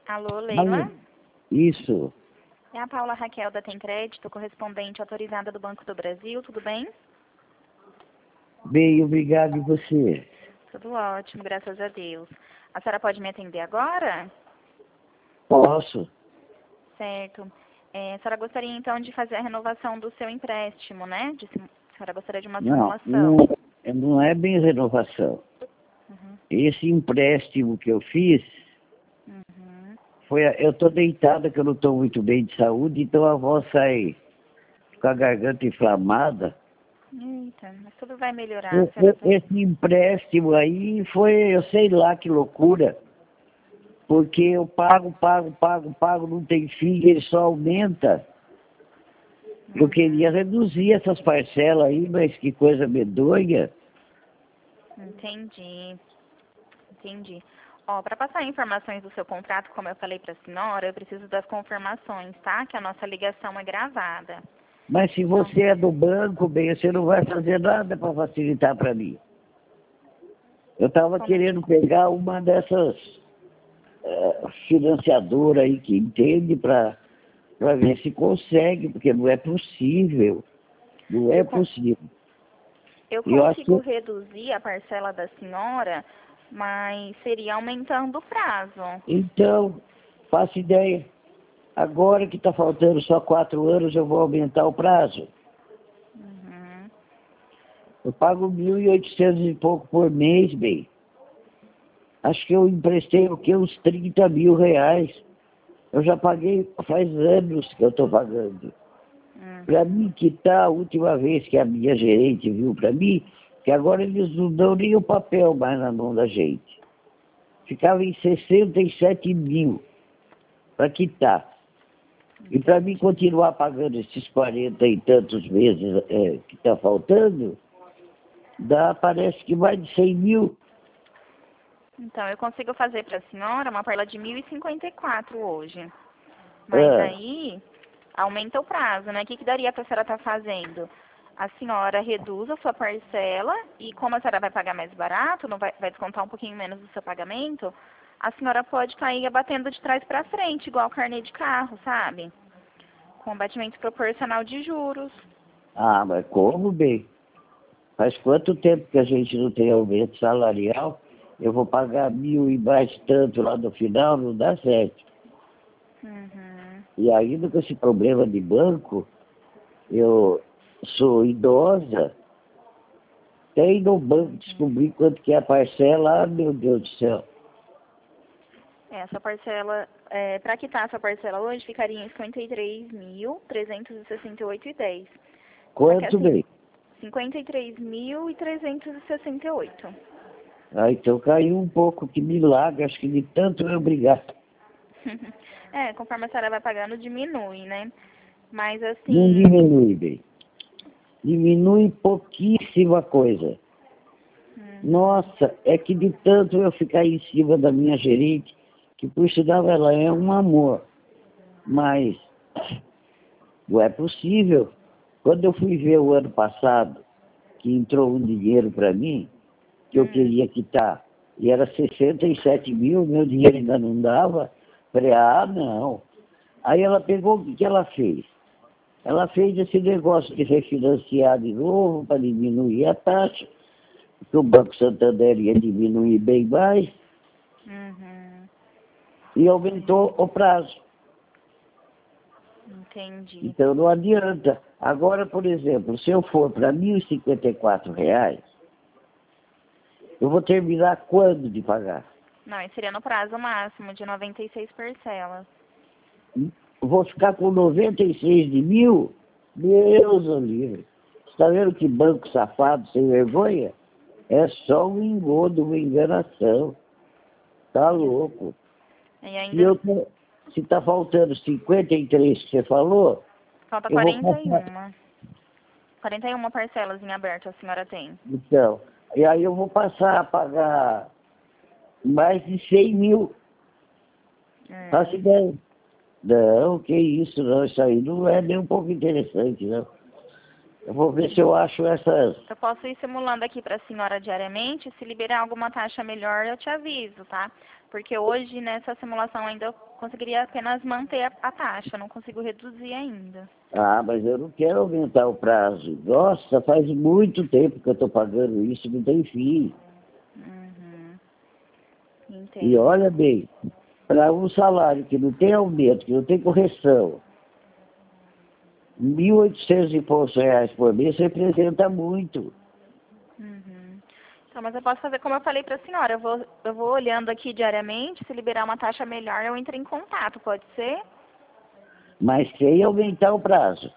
Alô, Alô? Leila? Isso. É a Paula Raquel da Tem Crédito, correspondente autorizada do Banco do Brasil, tudo bem? Bem, obrigado e você. Tudo ótimo, graças a Deus. A senhora pode me atender agora? Posso? Certo. A senhora gostaria então de fazer a renovação do seu empréstimo, né? A senhora gostaria de uma Não, simulação. não é bem renovação. Uhum. Esse empréstimo que eu fiz, Uhum. eu estou deitada que eu não estou muito bem de saúde, então a voz sai com a garganta inflamada. Eita, mas tudo vai melhorar. Esse empréstimo aí foi, eu sei lá que loucura, porque eu pago, não tem fim, ele só aumenta. Eu queria reduzir essas parcelas aí, mas que coisa medonha. Entendi. Entendi. Ó, para passar informações do seu contrato, como eu falei para a senhora, eu preciso das confirmações, tá? Que a nossa ligação é gravada. Mas se você é do banco, bem, você não vai fazer nada para facilitar para mim. Eu estava querendo pegar uma dessas financiadoras aí que entende para ver se consegue, porque não é possível. Não é possível. Eu E eu acho consigo que, reduzir a parcela da senhora, mas seria aumentando o prazo. então, faço ideia. Agora que está faltando só 4 anos, eu vou aumentar o prazo. Uhum. Eu pago 1.800 e pouco por mês, bem. Acho que eu emprestei o quê? Uns 30 mil reais. Eu já paguei, faz anos que eu estou pagando. Para mim quitar, a última vez que a minha gerente viu para mim, que agora eles não dão nem o papel mais na mão da gente. Ficava em 67 mil para quitar. E para mim continuar pagando esses 40 e tantos meses que está faltando, dá, parece que mais de 100 mil. Então, eu consigo fazer para a senhora uma parcela de 1.054 hoje. Mas aí, aumenta o prazo, né? O que daria para a senhora estar fazendo? A senhora reduz a sua parcela e como a senhora vai pagar mais barato, não vai descontar um pouquinho menos do seu pagamento, a senhora pode cair abatendo de trás para frente, igual carnê de carro, sabe? Com abatimento proporcional de juros. Ah, mas como, bem? Faz quanto tempo que a gente não tem aumento salarial? Eu vou pagar 1.000 e mais tanto lá no final, não dá certo. Uhum. E ainda com esse problema de banco, eu sou idosa, tem no banco descobrir quanto que é a parcela, ah, meu Deus do céu. Essa parcela, para quitar essa parcela hoje, ficaria em 53.368,10. Quanto, bem? 53.368. Ah, então caiu um pouco, que milagre, acho que de tanto eu brigar. Conforme a senhora vai pagando, diminui, né? Mas assim... Não diminui, bem. Diminui pouquíssima coisa. Nossa, é que de tanto eu ficar em cima da minha gerente, que por sinal ela é um amor, mas não é possível. Quando eu fui ver o ano passado, que entrou um dinheiro para mim, que eu queria quitar, e era 67 mil, meu dinheiro ainda não dava, falei, ah, não. Aí ela pegou, o que ela fez? Ela fez esse negócio de refinanciar de novo para diminuir a taxa, porque o Banco Santander ia diminuir bem mais, e aumentou o prazo. Entendi. Então não adianta. Agora, por exemplo, se eu for para R$ 1.054, eu vou terminar quando de pagar? Não, esse seria no prazo máximo de 96 parcelas. Eu vou ficar com 96 de mil? Deus o livre. Você está vendo que banco safado, sem vergonha? É só um engodo, uma enganação. Tá louco. E E ainda se está faltando 53 que você falou, falta eu vou 41. 41 parcelas em aberto a senhora tem. Então, e aí eu vou passar a pagar mais de 100 mil. Faço ideia. Não, que isso, não, isso aí não é nem um pouco interessante, não. Eu vou ver se eu acho essas. Eu posso ir simulando aqui para a senhora diariamente. Se liberar alguma taxa melhor, eu te aviso, tá? Porque hoje, nessa simulação, ainda eu conseguiria apenas manter a taxa. Não consigo reduzir ainda. Ah, mas eu não quero aumentar o prazo. Nossa, faz muito tempo que eu estou pagando isso, não tem fim. Uhum. E Entendo. olha bem, para um salário que não tem aumento, que não tem correção, 1.800 e poucos reais por mês representa muito. Uhum. Então, mas eu posso fazer como eu falei para a senhora. Eu vou olhando aqui diariamente. Se liberar uma taxa melhor, eu entro em contato. Pode ser? Mas sem aumentar o prazo.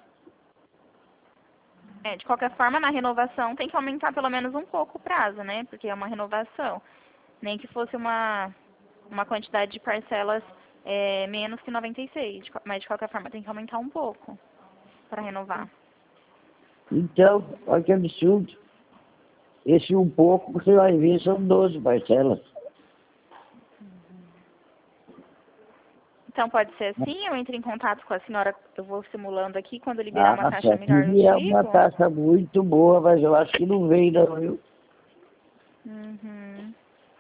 É, de qualquer forma, na renovação tem que aumentar pelo menos um pouco o prazo, né? Porque é uma renovação. Nem que fosse uma quantidade de parcelas menos que 96. Mas de qualquer forma tem que aumentar um pouco para renovar. Então, olha que absurdo. Esse um pouco, você vai ver, são 12 parcelas. Então pode ser assim, eu entro em contato com a senhora, eu vou simulando aqui, quando liberar uma Ah, taxa só melhor eu que te é uma ligo? taxa muito boa, mas eu acho que não vem não, viu? Uhum.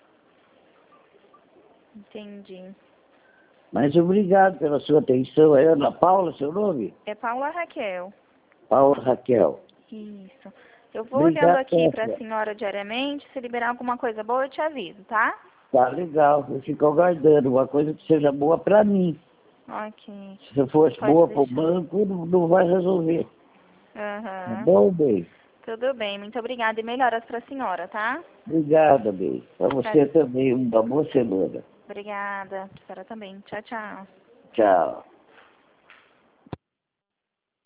Entendi. Mas obrigado pela sua atenção. É Ana Paula, seu nome? É Paula Raquel. Paula Raquel. Isso. Eu vou olhando Obrigado, aqui para a Petra. senhora diariamente, se liberar alguma coisa boa eu te aviso, tá? Tá legal, eu fico aguardando uma coisa que seja boa para mim. Ok. Se fosse Pode boa para o deixar. banco, não vai resolver. Tá Aham. bom, bem? Tudo bem, muito obrigada e melhoras para a senhora, tá? Obrigada, bem. Para Pra- você também, uma boa semana. Obrigada. A senhora também. Tchau, tchau. Tchau.